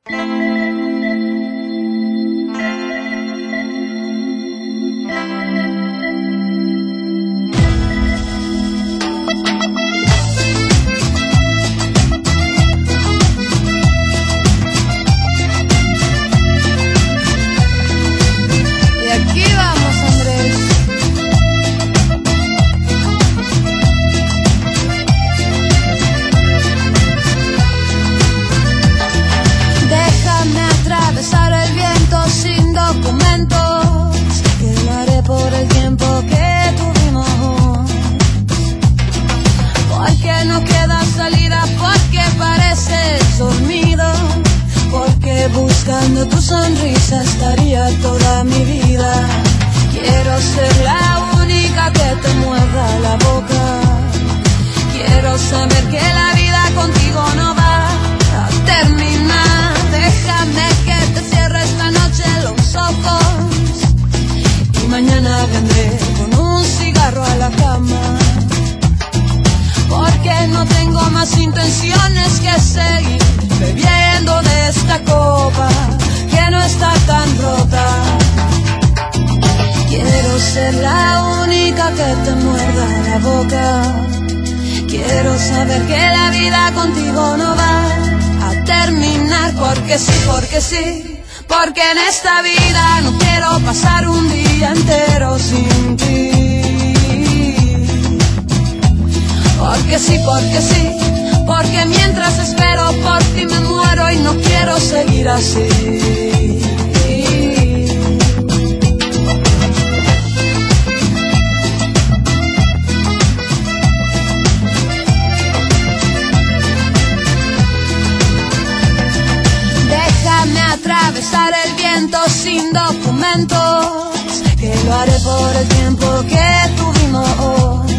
Buscando tu sonrisa estaría toda mi vida. Quiero ser la única que te muerda la boca. Quiero saber que la vida contigo no va a terminar. Déjame que te cierre esta noche los ojos y mañana vendré con un cigarro a la cama. Porque no tengo más intenciones que seguir bebiendo de esta copa que no está tan rota. Quiero ser la única que te muerda la boca. Quiero saber que la vida contigo no va a terminar. Porque sí, porque sí. Porque en esta vida no quiero pasar un día entero sin ti. Porque sí, porque sí. Porque mientras espero por ti me muero y no quiero seguir así. Déjame atravesar el viento sin documentos, que lo haré por el tiempo que tuvimos.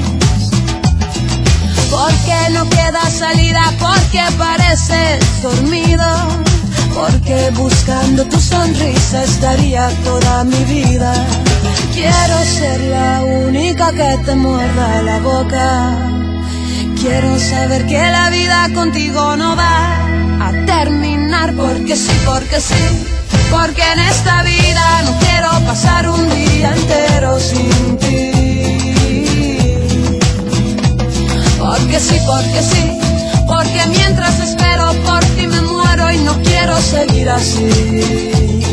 Porque no queda salida, porque pareces dormido. Porque buscando tu sonrisa estaría toda mi vida. Quiero ser la única que te muerda la boca. Quiero saber que la vida contigo no va a terminar. Porque sí, porque sí. Porque en esta vida no quiero pasar un día entero sin ti. Porque sí, porque sí. Porque mientras espero por ti me muero y no quiero seguir así.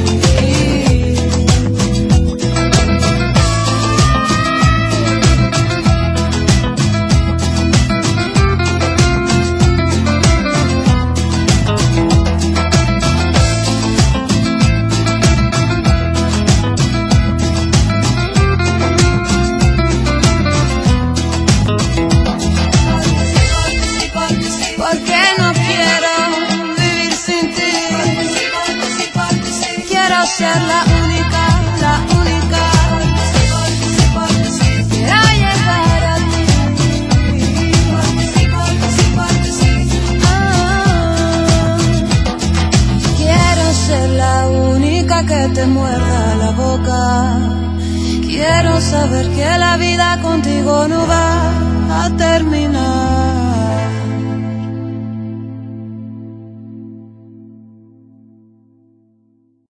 Ser la única quiero llegar a ti. Quiero ser la única que te muerda la boca. Quiero saber que la vida contigo no va a terminar.